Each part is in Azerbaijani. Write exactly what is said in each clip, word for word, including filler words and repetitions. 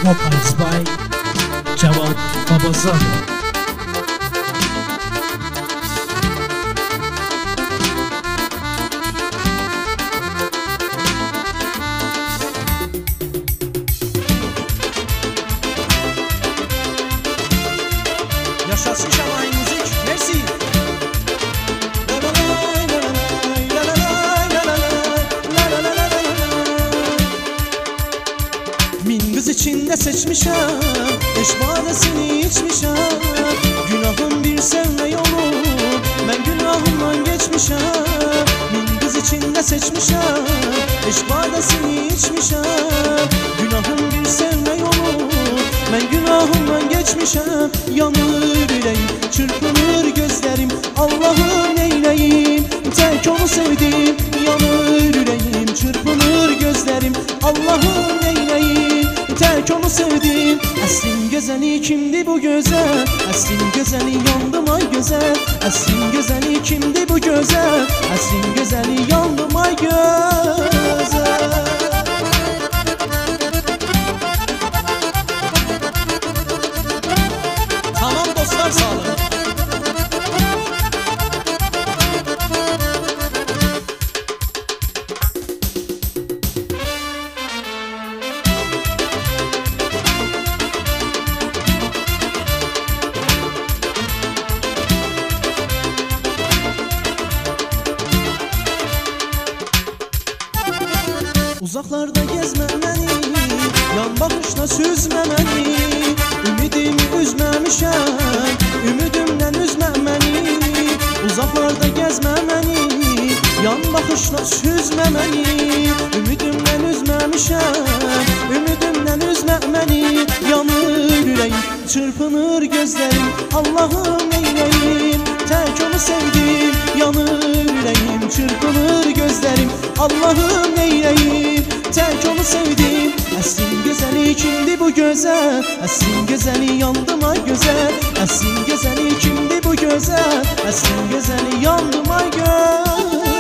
Vocals by Cevat Babazade. Yaşasın Şamay Müzik, merci. Min kız içinde seçmişem, eş badesini içmişem. Günahım bir sevme yolu, ben günahımdan geçmişem. Min kız içinde seçmişem, eş badesini içmişem. Günahım bir sevme yolu, ben günahımdan geçmişem. Yanır yüreğim, çırpınır gözlerim, Allah'ım neyleyim, tek onu sevdim. Yanır yüreğim, çırpınır gözlerim, Allah'ım neyleyim, tek onu sevdim. Əslin gözəli kimdi bu gözəl, əslin gözəli yandım ay gözəl. Əslin gözəli kimdi bu gözəl, əslin gözəli yandım ay gözəl. Tamam dostlar, sağ olun. Uzaklarda gezme beni, yan bakışla süzme beni. Ümidimi üzmemişem, ümidimden üzme beni. Uzaklarda gezme beni, yan bakışla süzme beni. Ümidimden üzmemişem, ümidimden üzme beni. Yanır yüreğim, çırpınır gözlerim, Allah'ım neyleyim, tek onu sevdim. Yanır yüreğim, çırpınır gözlerim, Allah'ım neyleyim, tek onu sevdim. Əslin gözəli kimdi bu gözəl, əslin gözəli yandım ay gözəl. Əslin gözəli kimdi bu gözəl, əslin gözəli yandım ay gözəl.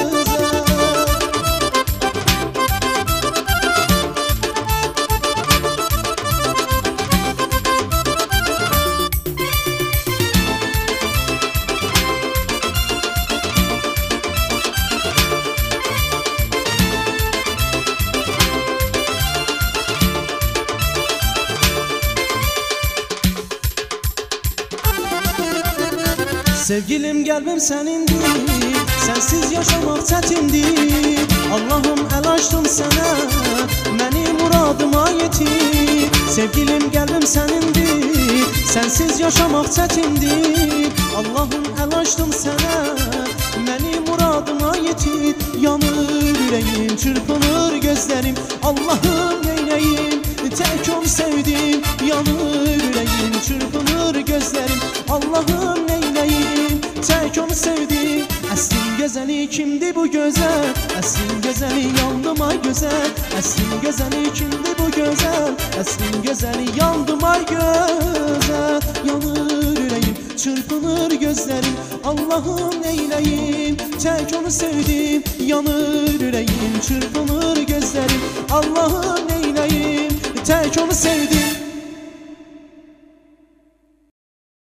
Sevgilim qəlbim sənindir, sənsiz yaşamaq çətindir. Allahım əl açdım sənə, məni muradıma yetir. Sevgilim qəlbim sənindir, sənsiz yaşamaq çətindir. Allahım əl açdım sənə, məni muradıma yetir. Yanır yüreğim, çırpınır gözlerim, Allahım neyleyim, tek onu sevdim. Yanır yüreğim, çırpınır gözlerim, Allahım neyleyim, tek onu sevdim. Əslin gözəli kimdi bu gözəl, əslin gözəli yandım ay gözəl. Əslin gözəli kimdi bu gözəl, əslin gözəli yandım ay gözəl. Yanır yüreğim, çırpınır gözlerim, Allahım neyleyim, tek onu sevdim. Yanır yüreğim, çırpınır gözlerim, Allahım neyleyim, tek onu sevdim.